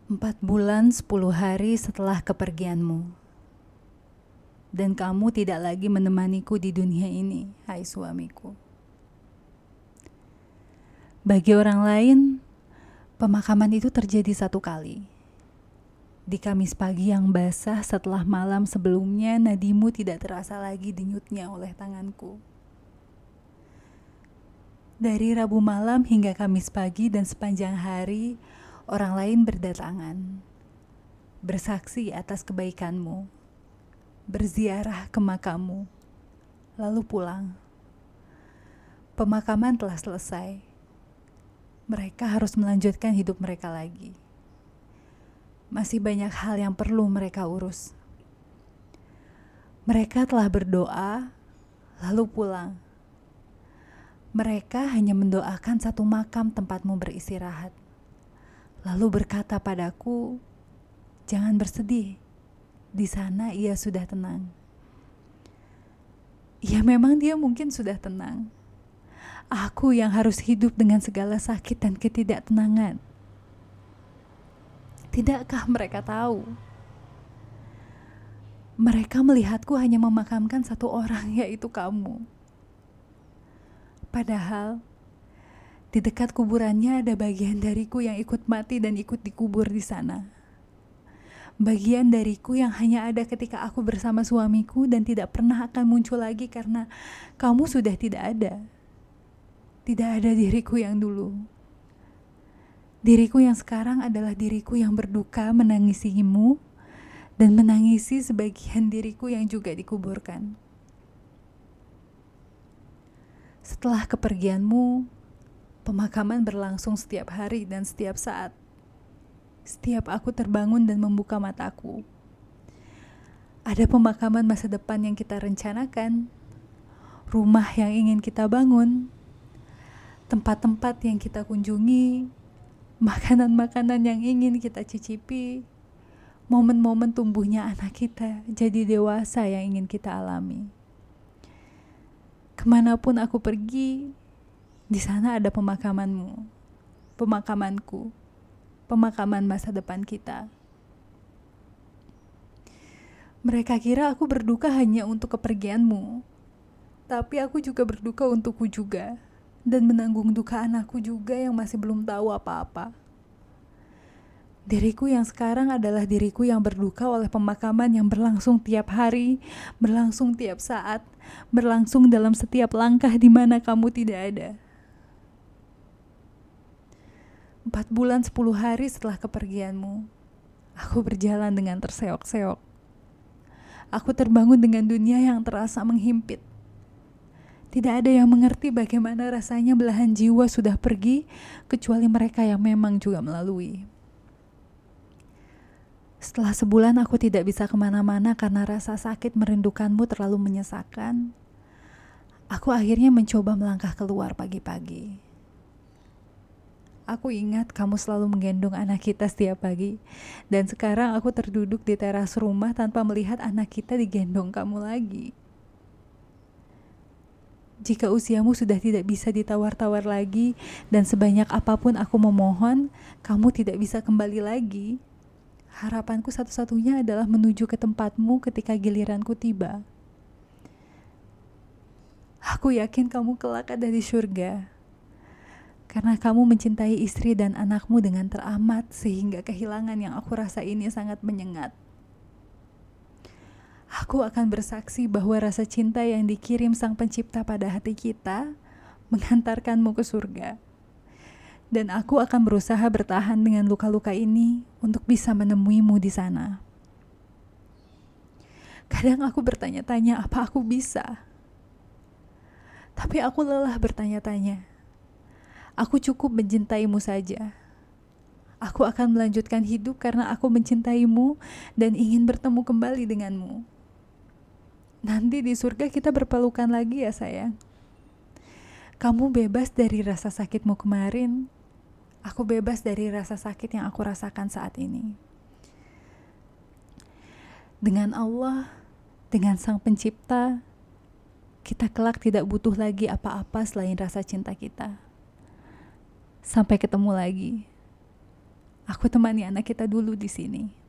4 bulan 10 hari setelah kepergianmu, dan kamu tidak lagi menemaniku di dunia ini, hai suamiku. Bagi orang lain, pemakaman itu terjadi 1 kali. Di Kamis pagi yang basah setelah malam sebelumnya, nadimu tidak terasa lagi denyutnya oleh tanganku. Dari Rabu malam hingga Kamis pagi dan sepanjang hari, orang lain berdatangan, bersaksi atas kebaikanmu, berziarah ke makammu, lalu pulang. Pemakaman telah selesai. Mereka harus melanjutkan hidup mereka lagi. Masih banyak hal yang perlu mereka urus. Mereka telah berdoa, lalu pulang. Mereka hanya mendoakan satu makam tempatmu beristirahat, lalu berkata padaku, "Jangan bersedih, di sana ia sudah tenang." Ya memang dia mungkin sudah tenang. Aku yang harus hidup dengan segala sakit dan ketidaktenangan. Tidakkah mereka tahu? Mereka melihatku hanya memakamkan satu orang, yaitu kamu. Padahal di dekat kuburannya ada bagian dariku yang ikut mati dan ikut dikubur di sana. Bagian dariku yang hanya ada ketika aku bersama suamiku dan tidak pernah akan muncul lagi karena kamu sudah tidak ada. Tidak ada diriku yang dulu. Diriku yang sekarang adalah diriku yang berduka menangisimu dan menangisi sebagian diriku yang juga dikuburkan. Setelah kepergianmu, pemakaman berlangsung setiap hari dan setiap saat. Setiap aku terbangun dan membuka mataku, ada pemakaman masa depan yang kita rencanakan, rumah yang ingin kita bangun, tempat-tempat yang kita kunjungi, makanan-makanan yang ingin kita cicipi, momen-momen tumbuhnya anak kita jadi dewasa yang ingin kita alami. Kemanapun aku pergi, di sana ada pemakamanmu, pemakamanku, pemakaman masa depan kita. Mereka kira aku berduka hanya untuk kepergianmu, tapi aku juga berduka untukku juga, dan menanggung duka anakku juga yang masih belum tahu apa-apa. Diriku yang sekarang adalah diriku yang berduka oleh pemakaman yang berlangsung tiap hari, berlangsung tiap saat, berlangsung dalam setiap langkah di mana kamu tidak ada. 4 bulan 10 hari setelah kepergianmu, aku berjalan dengan terseok-seok. Aku terbangun dengan dunia yang terasa menghimpit. Tidak ada yang mengerti bagaimana rasanya belahan jiwa sudah pergi, kecuali mereka yang memang juga melalui. Setelah sebulan aku tidak bisa kemana-mana karena rasa sakit merindukanmu terlalu menyesakan. Aku akhirnya mencoba melangkah keluar pagi-pagi. Aku ingat kamu selalu menggendong anak kita setiap pagi. Dan sekarang aku terduduk di teras rumah tanpa melihat anak kita digendong kamu lagi. Jika usiamu sudah tidak bisa ditawar-tawar lagi, dan sebanyak apapun aku memohon, kamu tidak bisa kembali lagi, harapanku satu-satunya adalah menuju ke tempatmu ketika giliranku tiba. Aku yakin kamu kelak ada di surga. Karena kamu mencintai istri dan anakmu dengan teramat sehingga kehilangan yang aku rasa ini sangat menyengat. Aku akan bersaksi bahwa rasa cinta yang dikirim Sang Pencipta pada hati kita mengantarkanmu ke surga. Dan aku akan berusaha bertahan dengan luka-luka ini untuk bisa menemuimu di sana. Kadang aku bertanya-tanya apa aku bisa. Tapi aku lelah bertanya-tanya. Aku cukup mencintaimu saja. Aku akan melanjutkan hidup karena aku mencintaimu dan ingin bertemu kembali denganmu. Nanti di surga kita berpelukan lagi ya sayang. Kamu bebas dari rasa sakitmu kemarin. Aku bebas dari rasa sakit yang aku rasakan saat ini. Dengan Allah, dengan Sang Pencipta, kita kelak tidak butuh lagi apa-apa selain rasa cinta kita. Sampai ketemu lagi. Aku temani anak kita dulu di sini.